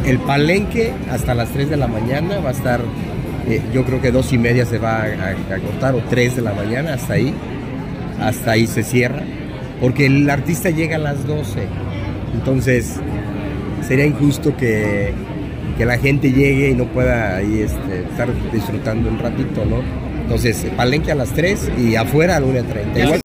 El Palenque hasta las 3 de la mañana va a estar, yo creo que 2:30 se va a cortar, o 3 de la mañana, hasta ahí se cierra, porque el artista llega a las 12, entonces sería injusto que la gente llegue y no pueda ahí estar disfrutando un ratito, ¿no? Entonces, Palenque a las 3 y afuera a la 1:30. Igual